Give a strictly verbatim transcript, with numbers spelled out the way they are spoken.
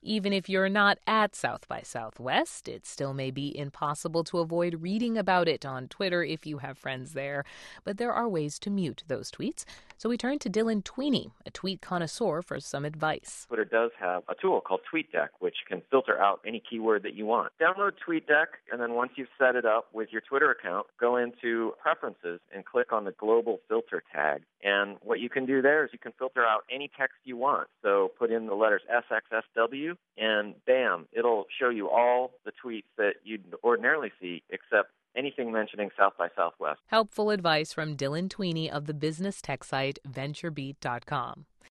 Even if you're not at South by Southwest, it still may be impossible to avoid reading about it on Twitter if you have friends there. But there are ways to mute those tweets. So we turn to Dylan Tweeney, a tweet connoisseur, for some advice. Twitter does have a tool called TweetDeck, which can filter out any keyword that you want. Download TweetDeck, and then once you've set it up with your Twitter account, go into Preferences and click on the Global Filter tag. And what you can do there is you can filter out any text you want. So put in the letters S X S W, and bam, it'll show you all the tweets that you'd ordinarily see, except anything mentioning South by Southwest. Helpful advice from Dylan Tweeney of the business tech site venture beat dot com.